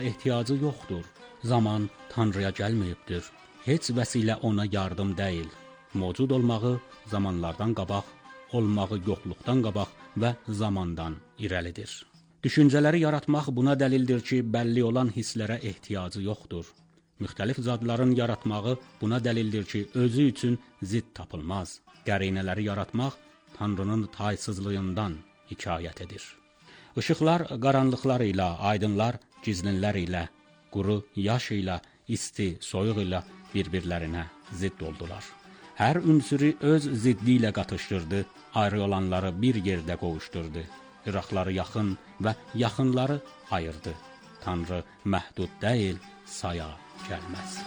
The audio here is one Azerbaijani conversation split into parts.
ehtiyacı yoxdur. Zaman Tanrıya gəlməyibdir. Heç vəsilə ona yardım deyil. Mövcud olmağı zamanlardan qabaq, olmağı yoxluqdan qabaq və zamandan irəlidir. Düşüncələri yaratmaq buna dəlildir ki, bəlli olan hisslərə ehtiyacı yoxdur. Müxtəlif zadların yaratmağı buna dəlildir ki, özü üçün zidd tapılmaz. Qərinələri yaratmaq Tanrının taysızlığından hekayət edir. Işıqlar qaranlıqlar ilə, aydınlar gizlinlər ilə, quru yaş ilə, isti soyuq ilə bir-birlərinə zidd oldular. Hər ünsürü öz ziddi ilə qatışdırdı, ayrı olanları bir yerdə qovuşdurdu. Iraqları yaxın və yaxınları ayırdı. Tanrı məhdud deyil, saya gəlməz.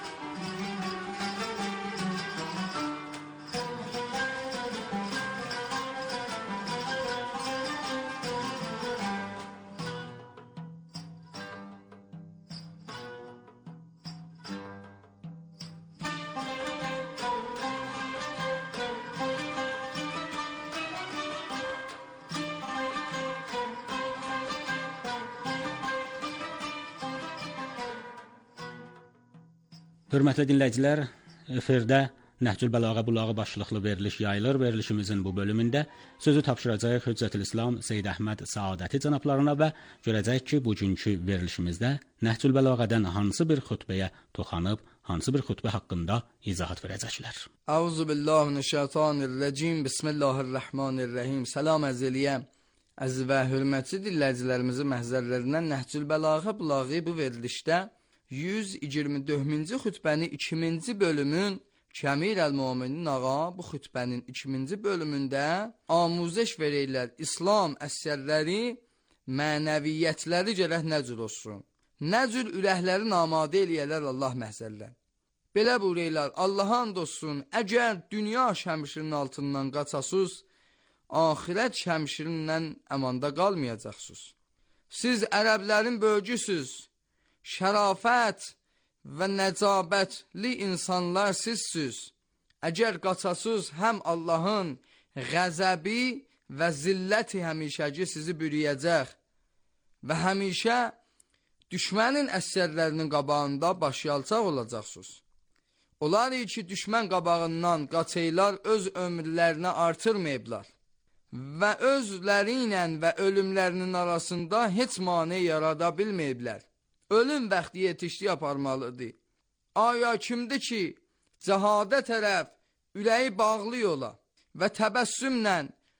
Hörmətli dinləyicilər, efirdə Nəhcül Bəlağə Bulağı başlıqlı veriliş yayılır. Verilişimizin bu bölümündə sözü tapşıracaq Hüccətülislam Seyyid Əhməd Saadəti cənablarına və görəcək ki, bugünkü verilişimizdə Nəhcül Bəlağədən hansı bir xütbəyə toxanıb, hansı bir xütbə haqqında izahat verəcəklər. Euzubillahimineşşeytanirracim. Bismillahirrahmanirrahim. Salam əzəliyəm. Əziz və hörmətli dinləyicilərimizin məhzərlərindən Nəhcül Bəlağə Bulağı bu verilişdə 124-cü xütbənin 2-ci bölümün Kəmil Əl-Möminin ağa bu xütbənin 2-ci bölümündə amuzəş verirlər. İslam əsərləri, mənəviyyətləri gərək nə cür olsun? Nə cür ürəkləri namadə eləyərlər Allah məhzərlər. Belə buyururlar, Allaha and olsun, əgər dünya şəmşirinin altından qaçasız, axirət şəmşirindən əmanda qalmayacaqsınız. Siz ərəblərin bölgüsüz, şərafət və nəcabətli insanlar sizsiniz. Əgər qaçasız, həm Allahın qəzəbi və zilləti həmişəki sizi bürüyəcək və həmişə düşmənin əsərlərinin qabağında başyalçaq olacaqsınız. Onlar ki, düşmən qabağından qaçaylar öz ömürlərini artırmayıblar və özləri ilə və ölümlərinin arasında heç mane yarada bilməyiblər. Ölüm vaxtı yetişdi aparmalıdır. Aya kimdir ki, cəhadə tərəf ürəyi bağlı yola və təbəssümlə,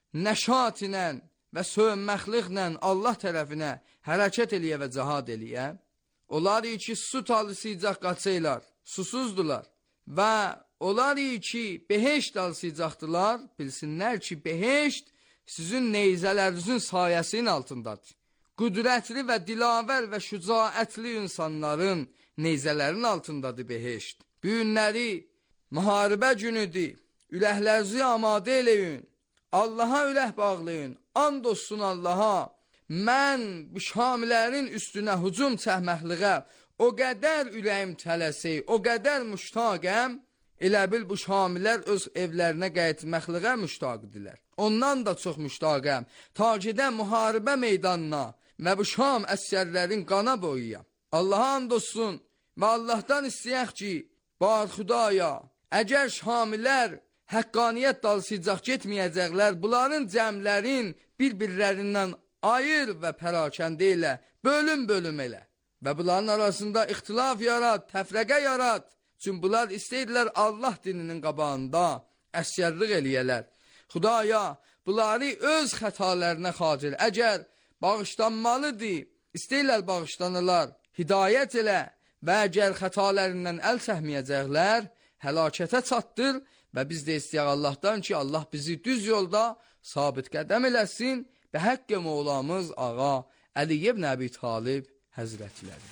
nəşat ilə və sövünməxliqlə Allah tərəfinə hərəkət eləyə və cəhad eləyə? Onlar ki, su talısıyacaq qaçaylar, susuzdular və onlar ki, beheşt alsayacaqdılar, bilsinlər ki, beheşt sizin neyzələrinizin sayəsinin altındadır. Qüdrətli və dilavər və şücaətli insanların neyzələrin altındadır beheşt. Bu günləri müharibə günüdür. Ürəklərinizi amadə eləyin. Allaha ürək bağlayın. And olsun Allaha. Mən bu şamilərin üstünə hücum çəkməkliğə o qədər ürəyim tələsi, o qədər müştaqəm. Elə bil bu şamilər öz evlərinə qayıtmaqlığa müştaqdilər. Ondan da çox müştaqəm. Takidə müharibə meydanına və bu şam əsgərlərin qana boyuyam. Allaha and olsun və Allahdan istəyək ki, bar Xudaya, əgər şamilər həqqaniyyət dalsıyacaq getməyəcəklər, bunların cəmlərin bir-birlərindən ayır və pərakəndə elə, bölüm elə. Və bunların arasında ixtilaf yarat, təfrəqə yarat. Çünki bunlar istəyirlər Allah dininin qabağında əsgərlik eləyələr. Xudaya, bunları öz xətalarına xatir. Əgər bağışlanmalıdır, istəyirlər bağışlanırlar, hidayət elə və əgər xətalərindən əl çəkməyəcəklər, həlakətə çatdır və biz də istəyək Allahdan ki, Allah bizi düz yolda sabit qədəm eləsin və Həqqə Mövlamız ağa Əli ibn Əbi Talib həzrətləri.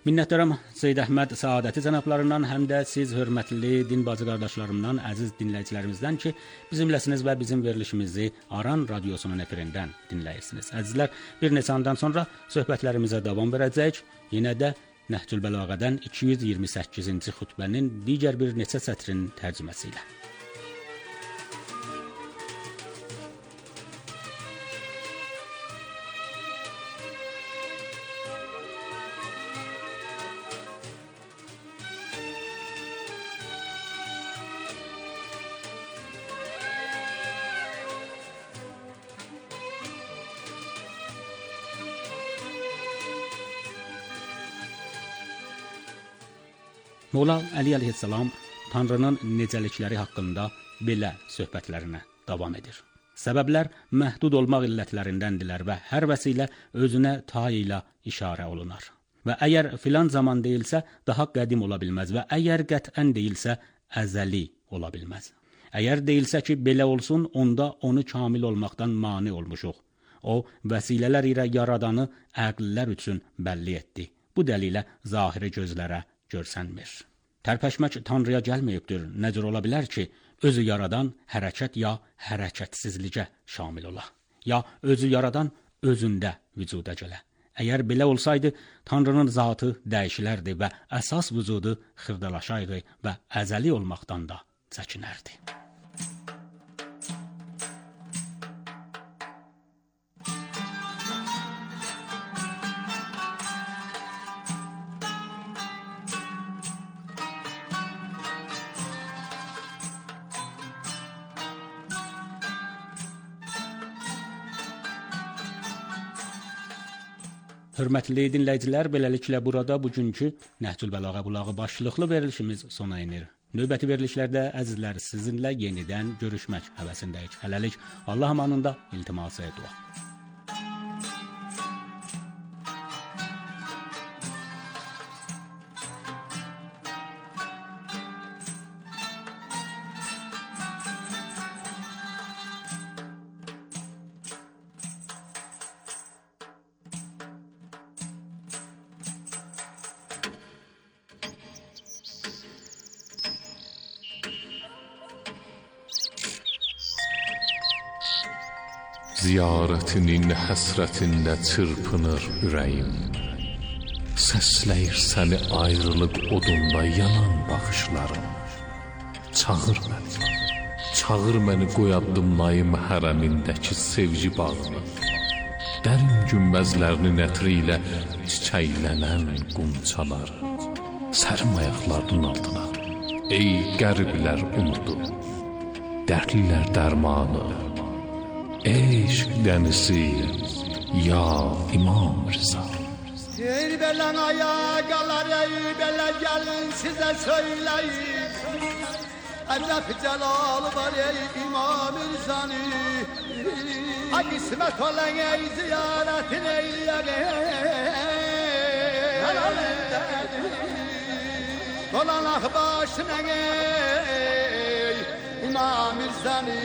Minnətdaram Seyyid Əhməd Səadəti cənablarından, həm də siz hörmətli din bacı qardaşlarımdan, əziz dinləyicilərimizdən ki, bizimləsiniz və bizim verilişimizi Aran radiosunun efirindən dinləyirsiniz. Əzizlər, bir neçə andan sonra söhbətlərimizə davam verəcəyik. Yenə də Nəhcül Bəlağədən 228-ci xutbənin digər bir neçə sətrinin tərcüməsi ilə. Molla Əli əleyhissalam Tanrının necəlikləri haqqında belə söhbətlərinə davam edir. Səbəblər məhdud olmaq illətlərindəndirlər və hər vəsilə özünə tay ilə işarə olunar. Və əgər filan zaman deyilsə, daha qədim ola bilməz və əgər qətən deyilsə, əzəli ola bilməz. Əgər deyilsə ki, belə olsun, onda onu kamil olmaqdan mane olmuşuq. O, vəsilələr ilə yaradanı əqllər üçün bəlli etdi. Bu dəlilə zahiri gözlərə görsənmir. Tərpəşmək Tanrıya gəlməyibdir. Necə ola bilər ki, özü yaradan hərəkət ya hərəkətsizlicə şamil ola, ya özü yaradan özündə vücuda gələ. Əgər belə olsaydı, Tanrının zatı dəyişilərdi və əsas vücudu xırdalaşaydı və əzəli olmaqdan da çəkinərdi. Hörmətli dinləyicilər, beləliklə burada bugünkü Nəhcül Bəlağə bulağı başlıqlı verilişimiz sona inir. Növbəti verilişlərdə əzizlər sizinlə yenidən görüşmək həvəsindəyik. Hələlik Allah amanında iltiması dua. Ziyarətinin həsrətində çırpınır ürəyim. Səsləyir səni ayrılıq odunda yanan baxışlarım. Çağır məni qoy addımlayım hərəmindəki sevgi bağını. Dərin günbəzlərinin ətri ilə çiçəklənən qunçalar. Sərim ayaqlarının altına, ey qəriblər umudu, dərdlilər dərmanı. Eşq dənisi, ya İmam Rıza. Ey belən ayaqalar, ey belə gəlin sizə söyləyim. Əcəb cəlalı var ey İmam Rızanı. Ha qismət olan ey ziyarətin eyləyək. Dolanaq başına ey İmam Rızanı.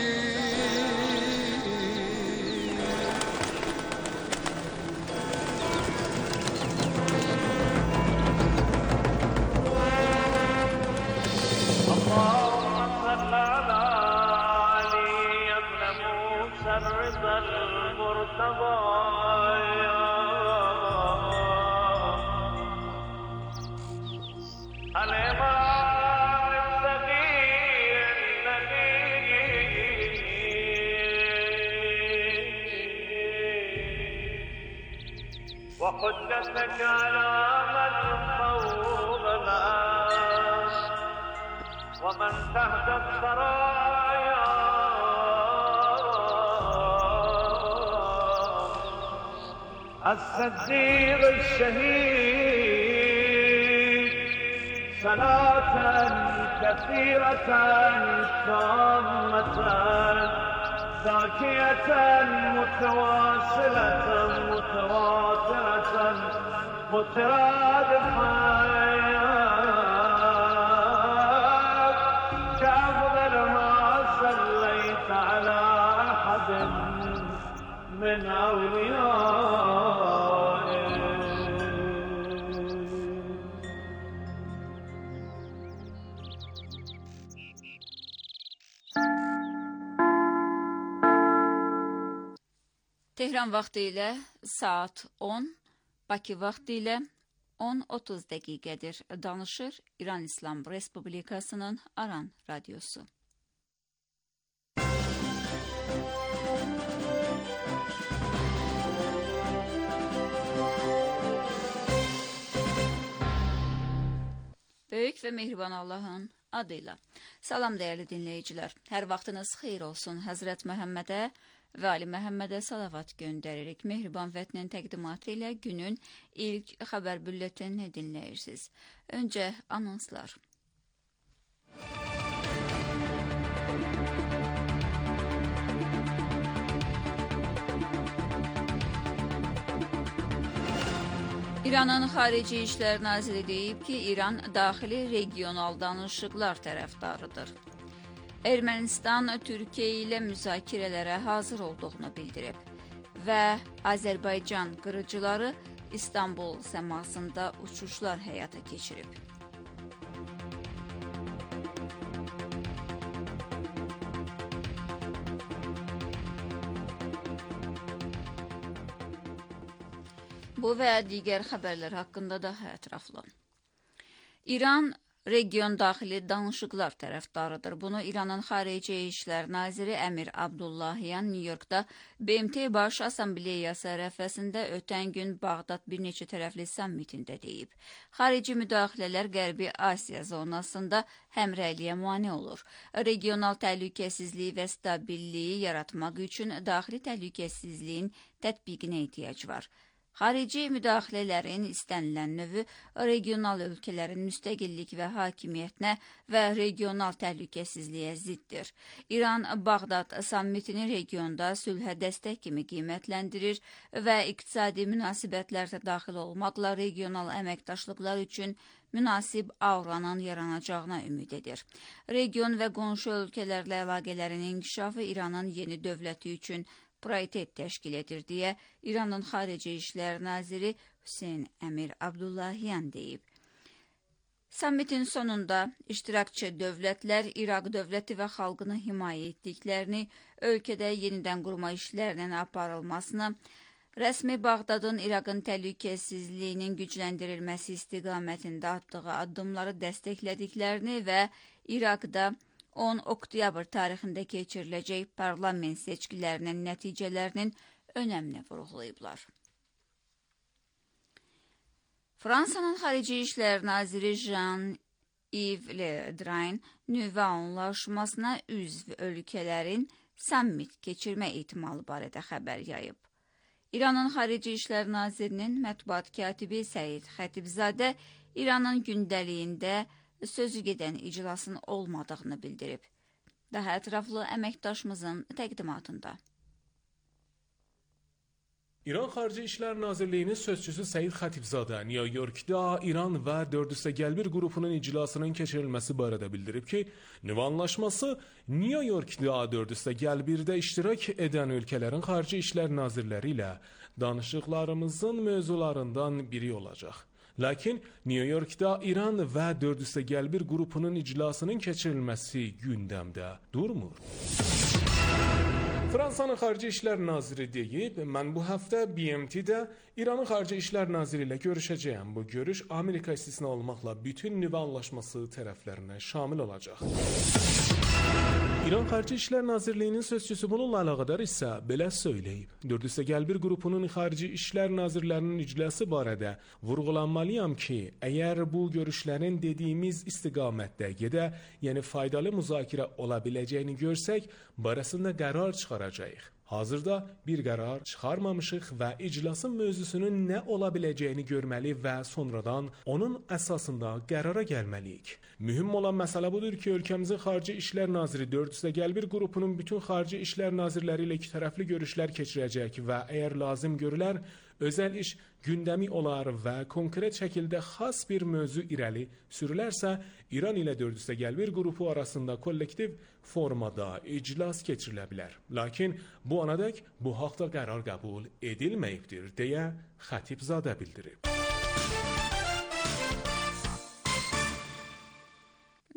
وحجتك على من فوق الناس ومن تحت الثرايا الصديق الشهيد صلاة كثيرة تامة زاكية متواصلة متواترة مترادفة كأفضل ما صليت على أحد من أوليائك Tehran vaxtı ilə saat 10, Bakı vaxtı ilə 10:30 dəqiqədir. Danışır İran İslam Respublikasının Aran radiosu. Böyük və mehriban Allahın adıyla. Salam dəyərli dinləyicilər. Hər vaxtınız xeyir olsun. Həzrət Məhəmmədə və Ali Məhəmmədə salavat göndəririk. Mehriban vətnin təqdimatı ilə günün ilk xəbər bülletenini dinləyirsiniz. Öncə anonslar. İranın Xarici İşlər Naziri deyib ki, İran daxili regional danışıqlar tərəfdarıdır. Ermənistan Türkiyə ilə müzakirələrə hazır olduğunu bildirib və Azərbaycan qırıcıları İstanbul səmasında uçuşlar həyata keçirib. Bu və digər xəbərlər haqqında daha ətraflı. İran region daxili danışıqlar tərəfdarıdır. Bunu İranın Xarici İşlər Naziri Əmir Abdullahiyan New Yorkda BMT Baş Assambleyası ərəfəsində ötən gün Bağdad bir neçə tərəfli sammitində deyib. Xarici müdaxilələr Qərbi Asiya zonasında həmrəyliyə mane olur. Regional təhlükəsizliyi və stabilliyi yaratmaq üçün daxili təhlükəsizliyin tətbiqinə ehtiyac var. Xarici müdaxilələrin istənilən növü regional ölkələrin müstəqillik və hakimiyyətinə və regional təhlükəsizliyə ziddir. İran Bağdad sammitini regionda sülhə dəstək kimi qiymətləndirir və iqtisadi münasibətlərdə daxil olmaqla regional əməkdaşlıqlar üçün münasib auranın yaranacağına ümid edir. Region və qonşu ölkələrlə əlaqələrin inkişafı İranın yeni dövləti üçün prioritet təşkil edir deyə İranın Xarici İşlər Naziri Hüseyn Əmir Abdullahiyan deyib. Sammitin sonunda iştirakçı dövlətlər İraq dövləti və xalqını himayə etdiklərini, ölkədə yenidən qurma işlərinin aparılmasını, rəsmi Bağdadın İraqın təhlükəsizliyinin gücləndirilməsi istiqamətində atdığı addımları dəstəklədiklərini və İraqda 10 oktyabr tarixində keçiriləcək parlament seçkilərinin nəticələrinin önəmini vurğulayıblar. Fransanın Xarici İşlər Naziri Jean-Yves Le Drian nüvə anlaşmasına üzv ölkələrin sammit keçirmə ehtimalı barədə xəbər yayıb. İranın Xarici İşlər Nazirinin mətbuat katibi Səid Xətibzadə İranın gündəliyində sözü gedən iclasın olmadığını bildirib. Daha ətraflı əməkdaşımızın təqdimatında. İran Xarici İşlər Nazirliyinin sözçüsü Səid Xətibzadə New Yorkda İran və 401 qrupunun iclasının keçirilməsi barədə bildirib ki, nüvə anlaşması New Yorkda 401-də iştirak edən ölkələrin Xarici İşlər Nazirləri ilə danışıqlarımızın mövzularından biri olacaq. Lakin New Yorkda İran və 401 qrupunun iclasının keçirilməsi gündəmdə durmur. Fransanın Xarici İşlər Naziri deyib, mən bu həftə BMT-də İranın Xarici İşlər Naziri ilə görüşəcəyəm. Bu görüş Amerika istisna olmaqla bütün nüvə anlaşması tərəflərinə şamil olacaq. İran Xarici İşlər Nazirliyinin sözçüsü bununla əlaqədar isə belə söyləyib. 401 qrupunun Xarici İşlər Nazirlərinin iclası barədə vurğulanmalıyam ki, əgər bu görüşlərin dediyimiz istiqamətdə gedə, yəni faydalı müzakirə ola biləcəyini görsək, barəsində qərar çıxaracağıq. Hazırda bir qərar çıxarmamışıq və iclasın mövzusunun nə ola biləcəyini görməli və sonradan onun əsasında qərara gəlməliyik. Mühüm olan məsələ budur ki, ölkəmizin Xarici İşlər Naziri 401 qrupunun bütün Xarici İşlər Nazirləri ilə ikitərəfli görüşlər keçirəcək və əgər lazım görülər, özəl iş gündəmi olar və konkret şəkildə xas bir mövzu irəli sürülərsə, İran ilə 401 qrupu arasında kollektiv formada iclas keçirilə bilər. Lakin bu anadək bu haqda qərar qəbul edilməyibdir, deyə Xətibzadə bildirib.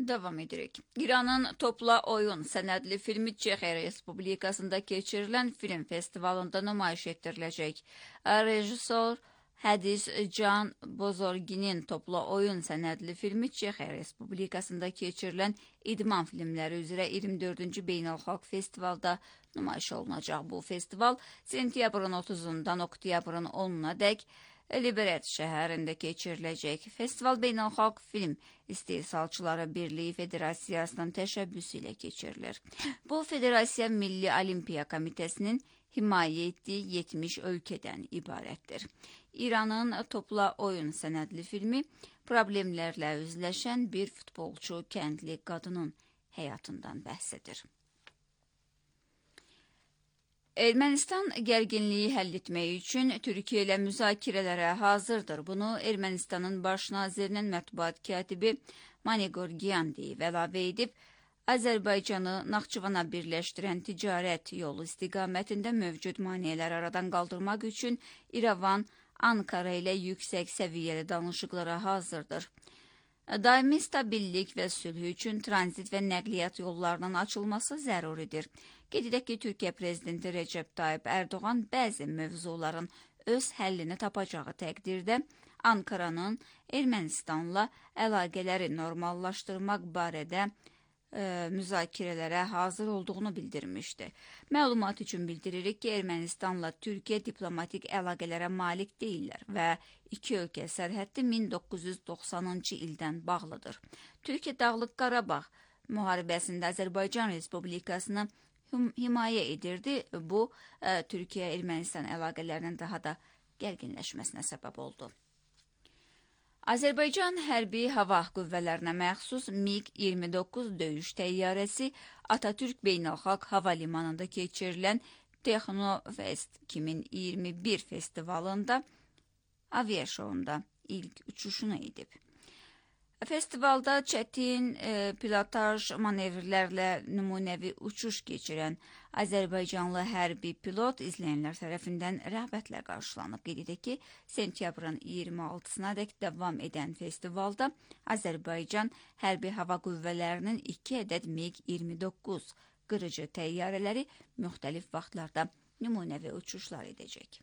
Davam edirik. İranın Topla Oyun sənədli filmi Çexiya Respublikasında keçirilən film festivalında nümayiş etdiriləcək. Rejissor Hədis Can Bozorginin Topla Oyun sənədli filmi Çexiya Respublikasında keçirilən idman filmləri üzrə 24-cü beynəlxalq festivalda nümayiş olunacaq. Bu festival sentyabrın 30-dan oktyabrın 10-na dək Liberec şəhərində keçiriləcək. Festival Beynəlxalq Film İstehsalçıları Birliyi Federasiyasının təşəbbüsü ilə keçirilir. Bu federasiya Milli Olimpiya Komitəsinin himayə etdiyi 70 ölkədən ibarətdir. İranın Topla Oyun sənədli filmi problemlərlə üzləşən bir futbolçu kəndli qadının həyatından bəhs edir. Ermənistan gərginliyi həll etmək üçün Türkiyə ilə müzakirələrə hazırdır. Bunu Ermənistanın baş nazirinin mətbuat katibi Manigorgian deyib, əlavə edib, Azərbaycanı Naxçıvana birləşdirən ticarət yolu istiqamətində mövcud maneələr aradan qaldırmaq üçün İrəvan Ankara ilə yüksək səviyyəli danışıqlara hazırdır. Daimi stabillik və sülh üçün tranzit və nəqliyyat yollarının açılması zəruridir. Qeyd edək ki, Türkiyə prezidenti Recep Tayyip Erdoğan bəzi mövzuların öz həllini tapacağı təqdirdə Ankaranın Ermənistanla əlaqələri normallaşdırmaq barədə müzakirələrə hazır olduğunu bildirmişdi. Məlumat üçün bildiririk ki, Ermənistanla Türkiyə diplomatik əlaqələrə malik deyirlər və iki ölkə sərhəddi 1990-cı ildən bağlıdır. Türkiyə Dağlıq Qarabağ müharibəsində Azərbaycan Respublikasını himayə edirdi. Bu, Türkiyə-Ermənistan əlaqələrinin daha da gərginləşməsinə səbəb oldu. Azərbaycan hərbi hava qüvvələrinə məxsus MiG-29 döyüş təyyarəsi Atatürk Beynəlxalq Hava Limanında keçirilən Texnofest 2021 festivalında aviaşounda ilk uçuşunu edib. Festivalda çətin pilotaj manevrlərlə nümunəvi uçuş keçirən Azərbaycanlı hərbi pilot izləyənlər tərəfindən rəğbətlə qarşılanıb. Qeyd edək ki, sentyabrın 26-sına dək davam edən festivalda Azərbaycan hərbi hava qüvvələrinin 2 ədəd MiG-29 qırıcı təyyarələri müxtəlif vaxtlarda nümunəvi uçuşlar edəcək.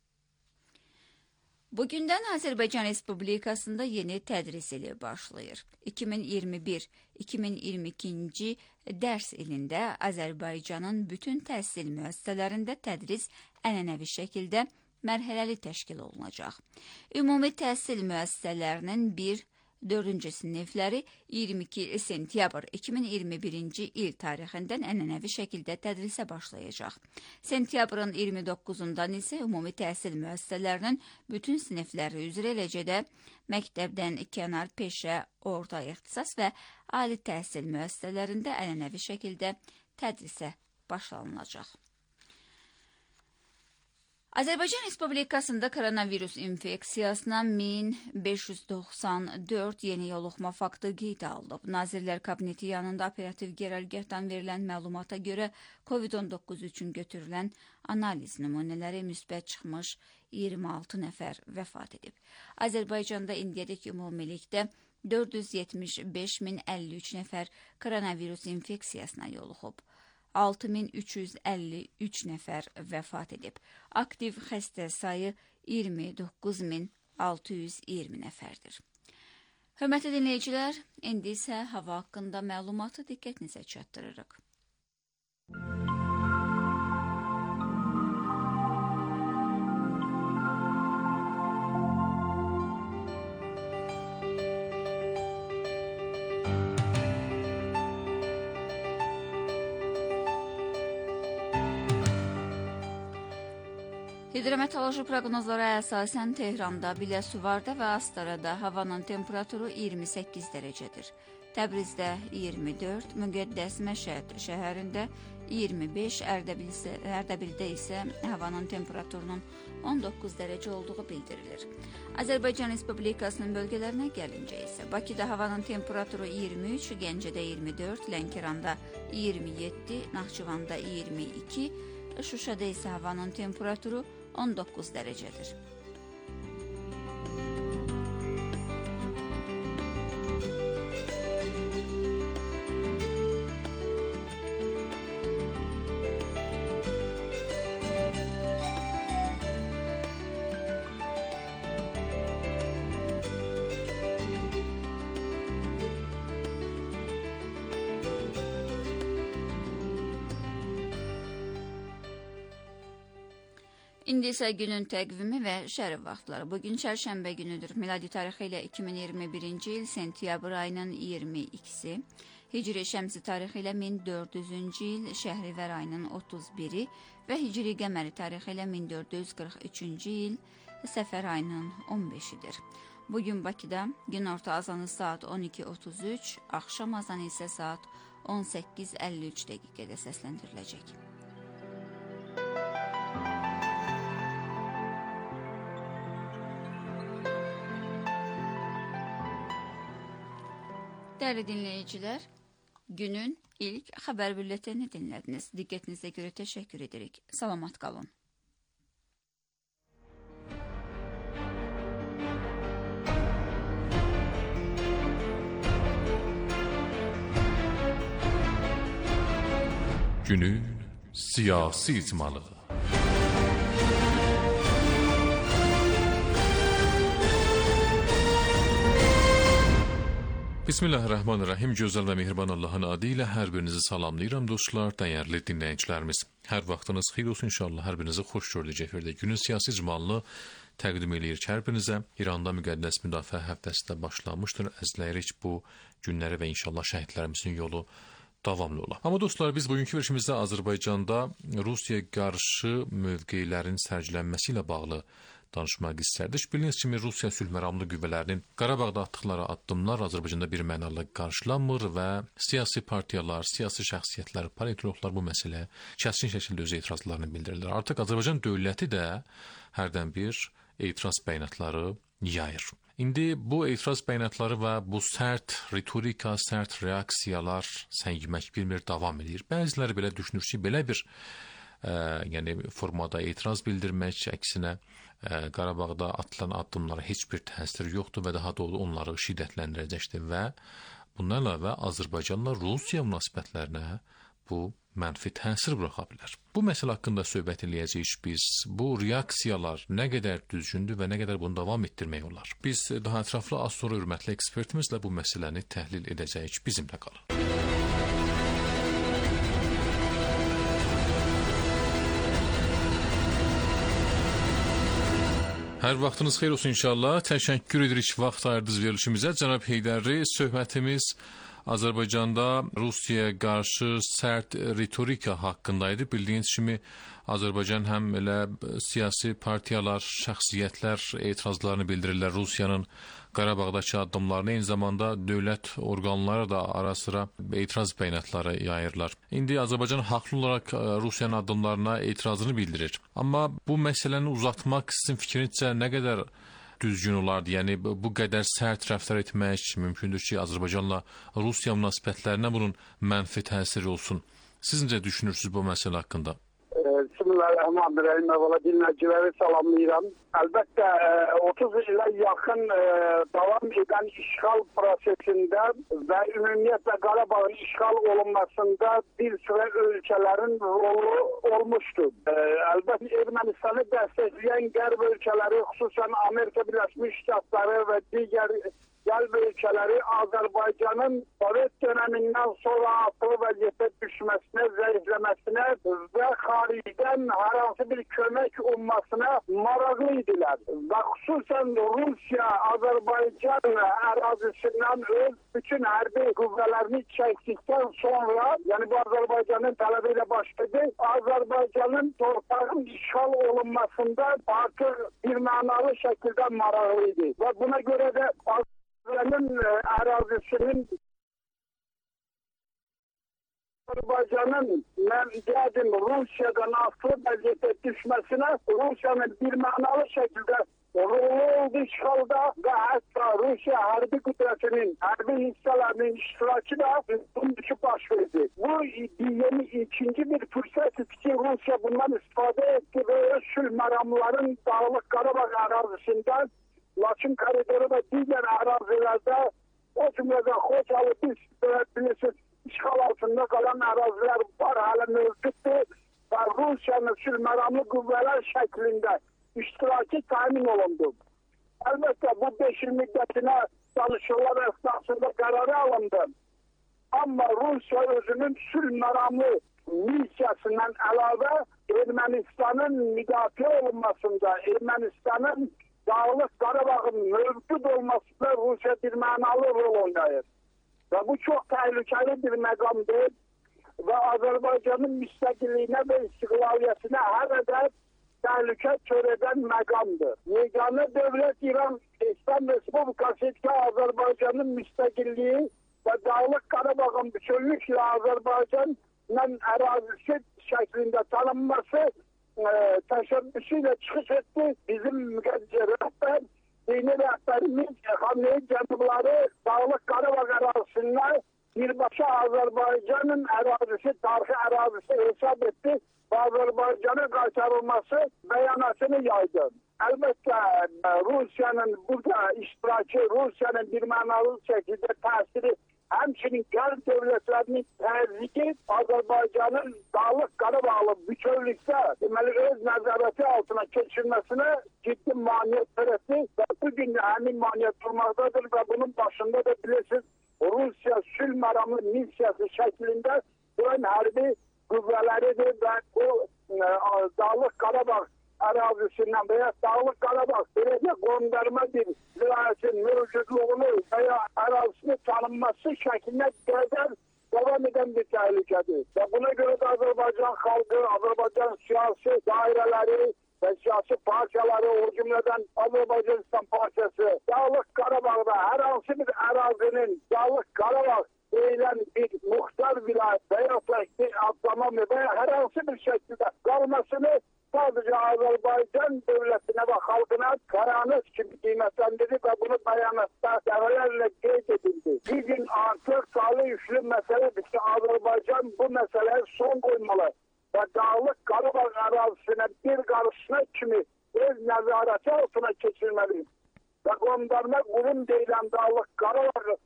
Bugündən Azərbaycan Respublikasında yeni tədris ili başlayır. 2021-2022-ci dərs ilində Azərbaycanın bütün təhsil müəssisələrində tədris ənənəvi şəkildə mərhələli təşkil olunacaq. Ümumi təhsil müəssisələrinin 1-4-cü sinifləri 22 sentyabr 2021-ci il tarixindən ənənəvi şəkildə tədrisə başlayacaq. Sentyabrın 29-undan isə ümumi təhsil müəssisələrinin bütün sinifləri üzrə, eləcə də məktəbdən kənar peşə, orta ixtisas və ali təhsil müəssisələrində ənənəvi şəkildə tədrisə başlanılacaq. Azərbaycan Respublikasında koronavirus infeksiyasına 1594 yeni yoluxma faktı qeydə alınıb. Nazirlər Kabineti yanında operativ qərargahdan verilən məlumata görə COVID-19 üçün götürülən analiz nümunələri müsbət çıxmış 26 nəfər vəfat edib. Azərbaycanda indiyədək ümumilikdə 475.053 nəfər koronavirus infeksiyasına yoluxub. 6353 nəfər vəfat edib. Aktiv xəstə sayı 29620 nəfərdir. Hörmətli dinləyicilər, indi isə hava haqqında məlumatı diqqətinizə çatdırırıq. Hidrometeoroloji proqnozlara əsasən Tehranda, Biləsuvarda və Astarada havanın temperaturu 28 dərəcədir. Təbrizdə 24, Müqəddəs Məşəd şəhərində 25, Ərdəbildə isə havanın temperaturunun 19 dərəcə olduğu bildirilir. Azərbaycan Respublikasının bölgələrinə gəlincə isə Bakıda havanın temperaturu 23, Gəncədə 24, Lənkəranda 27, Naxçıvanda 22, Şuşada isə havanın temperaturu 19 dərəcədir. İndi isə günün təqvimi və şərif vaxtları. Bugün çərşənbə günüdür. Miladi tarixi ilə 2021-ci il sentyabr ayının 22-si. Hicri şəmsi tarixi ilə 1400-cü il şəhrivər ayının 31-i və hicri qəməri tarixi ilə 1443-cü il səfər ayının 15-idir. Bugün Bakıda günorta azanı saat 12:33, axşam azanı isə saat 18:53 dəqiqədə səsləndiriləcək. Dəyərli dinləyicilər, günün ilk xəbər bülletini dinlədiniz. Diqqətinizə görə təşəkkür edirik. Salamat qalın. Günün siyasi icmalı. Bismillahirrahmanirrahim. Gözəl və mehriban Allahın adı ilə hər birinizi salamlayıram dostlar, dəyərli dinləyicilərimiz. Hər vaxtınız xeyir olsun inşallah. Hər birinizi xoş gördük efirdə. Günün siyasi icmalını təqdim edir ki, hər birinizə İranda müqəddəs müdafiə həftəsi də başlamışdır. Əzləyirik bu günləri və inşallah şəhidlərimizin yolu davamlı ola. Amma dostlar, biz bugünkü verilişimizdə Azərbaycanda Rusiyaya qarşı mövqelərin sərgilənməsi ilə bağlı danışmaq istərdik. Bildiyiniz kimi Rusiya sülhməramlı qüvvələrinin Qarabağda atdıqları addımlar Azərbaycanda bir mənalı qarşılanmır və siyasi partiyalar, siyasi şəxsiyyətlər, politologlar bu məsələyə kəskin şəkildə öz etirazlarını bildirirlər. Artıq Azərbaycan dövləti də hərdən bir etiraz bəyanatları yayır. İndi bu etiraz bəyanatları və bu sərt ritorika, sərt reaksiyalar səngimək bilmir, davam edir. Bəziləri belə düşünür ki, belə bir formada etiraz bildirmək, əksinə Qarabağda atılan addımlara heç bir təsir yoxdur və daha doğrusu onları şiddətləndirəcəkdir və bundan əlavə Azərbaycanla Rusiya münasibətlərinə bu mənfi təsir buraxa bilər. Bu məsələ haqqında söhbət eləyəcəyik biz. Bu reaksiyalar nə qədər düzgündür və nə qədər bunu davam etdirmək olar. Biz daha ətraflı az sonra hörmətli ekspertimizlə bu məsələni təhlil edəcəyik. Bizimlə qalın. Hər vaxtınız xeyir olsun inşallah. Təşəkkür edirik vaxt ayırdınız verilişimizə. Cənab Heydərli, söhbətimiz Azərbaycanda Rusiyaya qarşı sərt ritorika haqqındaydı. Bildiyiniz kimi Azərbaycan həm elə siyasi partiyalar, şəxsiyyətlər etirazlarını bildirirlər Rusiyanın Qarabağdakı addımlarını, eyni zamanda dövlət orqanları da ara sıra etiraz bəyanatları yayırlar. İndi Azərbaycan haqlı olaraq Rusiyanın addımlarına etirazını bildirir. Amma bu məsələni uzatmaq sizin fikrinizcə nə qədər düzgün olardı? Yəni bu qədər sərt rəftar etmək mümkündür ki, Azərbaycanla Rusiya münasibətlərinə bunun mənfi təsiri olsun. Siz necə düşünürsünüz bu məsələ haqqında? Bismillahirrahmanirrahim. Əvvəla dinləyiciləri salamlayıram. Əlbəttə 30 ilə yaxın davam edən işğal prosesində və ümumiyyətlə Qarabağın işğal olunmasında bir sıra ölkələrin rolu olmuşdur. Əlbəttə Ermənistanı dəstəkləyən qərb ölkələri, xüsusən Amerika Birləşmiş Ştatları və digər qərb ölkələri Azərbaycanın Sovet dönəmindən sonra atıl vəziyyətə düşməsinə, zəifləməsinə və xaricdən hər hansı bir kömək olmasına maraqlı idilər. Və xüsusən Rusiya Azərbaycan ərazisindən öz bütün hərbi qüvvələrini çəkdikdən sonra, yəni bu Azərbaycanın tələbi ilə başladı, Azərbaycanın torpağın işğal olunmasında artıq bir mənalı şəkildə maraqlı idi. Və buna görə də Azərbaycanın ərazisinin Azərbaycanın məmləketin Rusiyadan asılı vəziyyətə düşməsinə Rusiyanın bir mənalı şəkildə rolu oldu işğalda və hətta Rusiya hərbi qüdrətinin, hərbi hissələrinin iştirakı da bunun baş verdi. Bu yeni ikinci bir fürsətdir ki, Rusiya bundan istifadə etdi və sülh məramların Dağlıq Qarabağ ərazisindən Laçın koridoru və digər ərazilərdə, o cümlədə Xocalı, bilirsiniz, işğal altında qalan ərazilər var, hələ mövcuddur və Rusiyanın sülh məramlı qüvvələr şəklində iştiraki təmin olundu. Əlbəttə, bu 5 il müddətinə danışıqlar əsnasında qərarı alındı. Amma Rusiya özünün sülh məramlı missiyasından əlavə Ermənistanın müdafiə olunmasında, Ermənistanın Dağlıq Qarabağın mövcud olmasında Rusiya bir mənalı rol oynayır. Və bu çox təhlükəli bir məqamdır və Azərbaycanın müstəqilliyinə və istiqlaliyyətinə hər qədər təhlükə törədən məqamdır. Yeganə dövlət İran İslam Respublikası ki, Azərbaycanın müstəqilliyi və Dağlıq Qarabağın bütünlüklə Azərbaycanla ərazisi şəklində tanınması təşəbbüsüyle çıxış etdi. Bizim rəhbər, dini rəhbərimiz Xamneyi cənubları Dağlıq Qarabağ ərazisində birbaşa Azərbaycanın ərazisi, tarixi ərazisi hesab etdi və Azərbaycanın qaytarılması bəyanatını yaydı. Əlbəttə Rusiyanın burada iştirakı, Rusiyanın bir mənalı şəkildə təsiri, həmçinin qərb dövlətlərinin təzyiqi Azərbaycanın Dağlıq Qarabağlı bütövlükdə deməli öz nəzarəti altına keçirməsinə ciddi maneət törətdi və bugün həmin maneət durmaqdadır və bunun başında da bilirsiniz Rusiya sülh məramlı missiyası şəklində buranın hərbi qüvvələridir və bu Dağlıq Qarabağ ərazisindən və ya Dağlıq Qarabağ beləcə qondarma bir vilayetin mövcudluğunu və ya ərazisini tanınması şəklində qədər devam edən bir təhlükədir. Və buna görə də Azərbaycan xalqı, Azərbaycan siyasi dairələri və siyasi partiyaları, o cümlədən Azərbaycan İslam Partiyası Dağlıq Qarabağda hər hansı bir ərazinin Dağlıq Qarabağ deyilən bir muxtar vilayət və ya avtonomi və ya hər hansı bir şəkildə qalmasını sadəcə Azərbaycan dövlətinə və xalqına qəranət kimi qiymətləndirdi və bunu bəyanatda dəfələrlə qeyd edildi. Bir gün artıq salı üçlü məsələdir ki, Azərbaycan bu məsələyə son qoymalı və Dağlıq Qarabağ ərazisinə bir qarışına kimi öz nəzarəti altına keçirməlidir. Və qondarma qurum deyilən Dağlıq Qarabağ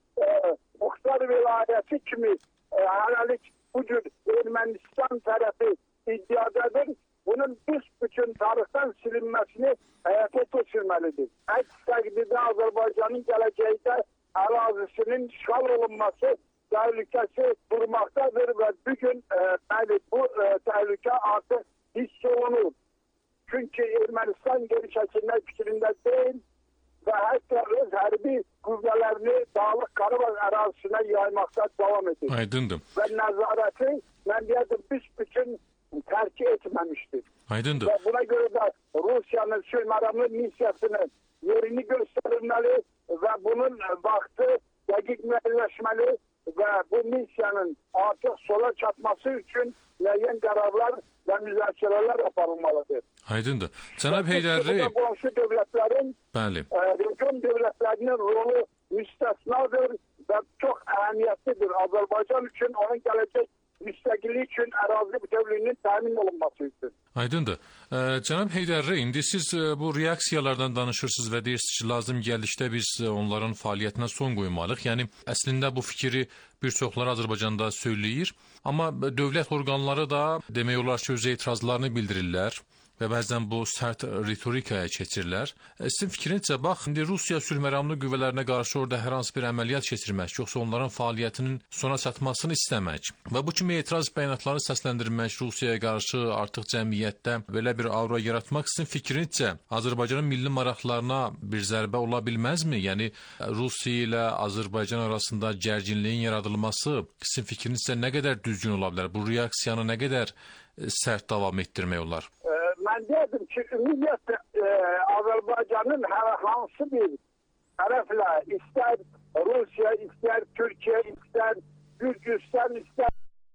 muxtar vilayəti kimi hələlik bu cür Ermənistan tərəfi iddiadadır. Bunun bütün tarixdən silinməsini həyata keçirməlidir. Əks təqdirdə Azərbaycanın gələcəkdə ərazisinin işğal olunması təhlükəsi durmaqdadır və bugün bu təhlükə artıq hiss olunur. Çünki Ermənistan geri çəkilmək fikrində deyil və hətta öz hərbi qüvvələrini Dağlıq Qarabağ ərazisinə yaymaqda davam edir. Aydındır. Və nəzarəti mən deyədim bütün tərk etməmişdir. Aydındır. Və buna görə də Rusiyanın sülh məramlı missiyasının yerini göstərilməli və bunun vaxtı dəqiq müəyyənləşməli və bu missiyanın artıq sona çatması üçün müəyyən qərarlar və müzakirələr aparılmalıdır. Aydındır. Cənab Heydərli, qonşu dövlətlərin, region dövlətlərinin rolu müstəsnadır və çox əhəmiyyətlidir. Azərbaycan üçün onun gələcək müstəqillik üçün ərazi bütövlüyünün təmin olunması üçün. Aydındır. Cənab Heydərli, indi siz bu reaksiyalardan danışırsınız və deyirsiniz ki, lazım gəldikdə biz onların fəaliyyətinə son qoymalıyıq. Yəni, əslində bu fikri bir çoxları Azərbaycanda söyləyir, amma dövlət orqanları da demək olar ki, öz etirazlarını bildirirlər və bəzən bu sərt ritorikaya keçirlər. Sizin fikrincə, bax, indi Rusiya sülh məramlı qüvvələrinə qarşı orada hər hansı bir əməliyyat keçirmək, yoxsa onların fəaliyyətinin sona çatmasını istəmək və bu kimi etiraz bəyanatları səsləndirmək, Rusiyaya qarşı artıq cəmiyyətdə belə bir aura yaratmaq sizin fikrincə Azərbaycanın milli maraqlarına bir zərbə ola bilməzmi? Yəni, Rusiya ilə Azərbaycan arasında gərginliyin yaradılması sizin fikrincə nə qədər düzgün ola bilər? Bu reaksiyanı nə qədər sərt davam etdirmək olar? Mən deyədim ki, ümumiyyətlə Azərbaycanın hər hansı bir tərəflə istər Rusiya, istər Türkiyə, istər Gürcüstan, istər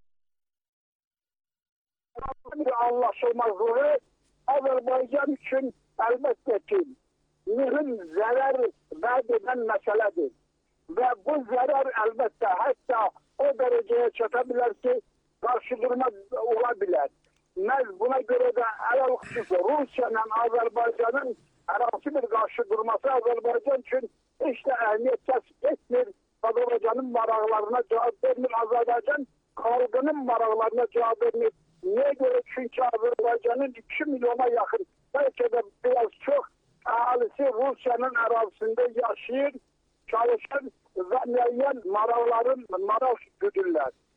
bir anlaşılmazlığı Azərbaycan üçün əlbəttə ki, mühüm zərər vəd edən məsələdir. Və bu zərər əlbəttə hətta o dərəcəyə çata bilər ki, qarşıdurma ola bilər. Məhz buna görə də ələlxüsus Rusiya ilə Azərbaycanın hər hansı bir qarşı durması Azərbaycan üçün heç də əhəmiyyət kəsb etmir. Azərbaycanın maraqlarına cavab vermir. Azərbaycan xalqının maraqlarına cavab vermir. Niyə görə? Çünki Azərbaycanın 2 milyona yaxın, bəlkə də biraz çox əhalisi Rusiyanın ərazisində yaşayır, çalışır və müəyyən maraq güdürlər.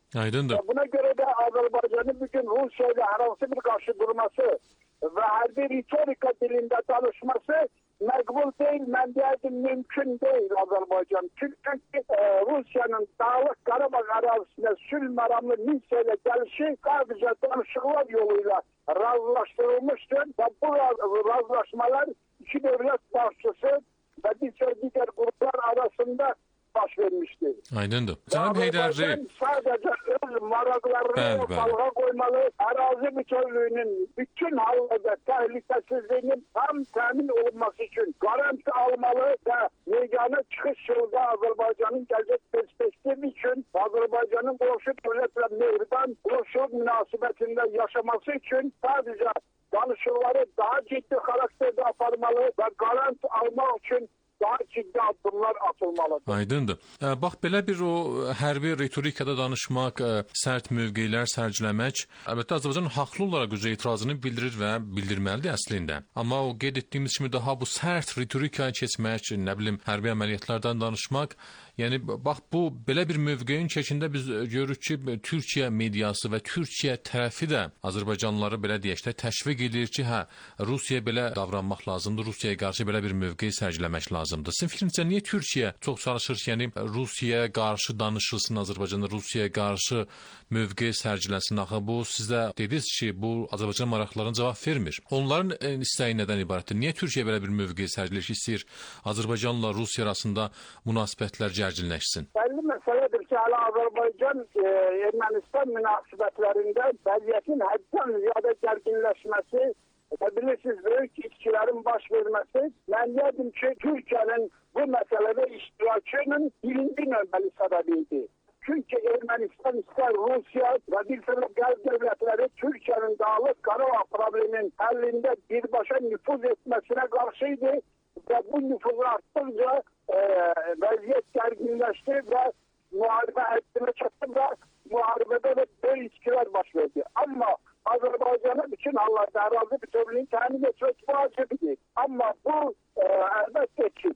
Aydındır. Buna göre de Azerbaycan'ın bugün Rusya ile herhangi bir karşı durması ve harbi retorika dilinde danışması məqbul değil, mən deyərdim, mümkün değil Azerbaycan. Çünkü Rusya'nın Dağlık Qarabağ arazisine sülh məramlı missiya gelişi sadece danışıqlar yoluyla razılaştırılmıştır ve bu razılaşmalar iki devlet başçısı ve diğer gruplar arasında baş vermiştir. Aydındır. Cənab Heydərli, sadece öz maraqlarını dalga koymalı, arazi bütünlüğünün bütün hallarda tehlikesizliğinin tam temin olunması için garanti almalı ve yegane çıkış yolda Azerbaycan'ın gelecek perspektifi için Azerbaycan'ın komşu devletle mehriban komşuluk münasebetinde yaşaması için sadece danışıkları daha ciddi karakterde aparmalı ve garanti almak için daha ciddi addımlar atılmalıdır. Aydındır. Bax, belə bir o hərbi retorikada danışmaq, sərt mövqelər sərgiləmək, əlbəttə Azərbaycan haqlı olaraq öz etirazını bildirir və bildirməlidir əslində. Amma o qeyd etdiyimiz kimi daha bu sərt retorikaya keçmək, nə bilim, hərbi əməliyyatlardan danışmaq, yəni bax bu belə bir mövqeyin keçində biz görürük ki, Türkiyə mediası və Türkiyə tərəfi də Azərbaycanlıları belə deyək də təşviq edir ki, hə, Rusiyaya belə davranmaq lazımdır, Rusiyaya qarşı belə bir mövqe sərgiləmək lazımdır. Sizin fikrinizcə niyə Türkiyə çox çalışır ki, yəni Rusiyaya qarşı danışılsın, Azərbaycanda Rusiyaya qarşı mövqe sərgiləsin? Axı bu sizdə dediniz ki, bu Azərbaycan maraqlarına cavab vermir. Onların istəyi nədən ibarətdir? Niyə Türkiyə belə bir mövqe sərgiləşir, istəyir Azərbaycanla Rusiya arasında münasibətlər gərginləşsin? Bəlli məsələdir ki, hələ Azərbaycan Ermənistan münasibətlərində vəziyyətin həddən ziyadə gərginləşməsi ve bilirsiniz büyük içkilerin baş vermesi, ben dedim ki Türkiye'nin bu meselede iştirakının birinci nöbeli sebebiydi. Çünkü Ermenistan ister Rusya ve bir sürü Gaz devletleri Türkiye'nin Dağlık Karabağ probleminin ellinde birbaşa nüfuz etmesine karşıydı ve bu nüfuz arttıkça vaziyet gerginleşti ve muharebe haddine çıktı ve muharebede de böyle içkiler baş verdi. Ama Azerbaycan'a bütün hallarda arazi bütünlüğünü temin etmek vacibidir. Ama bu elbette ki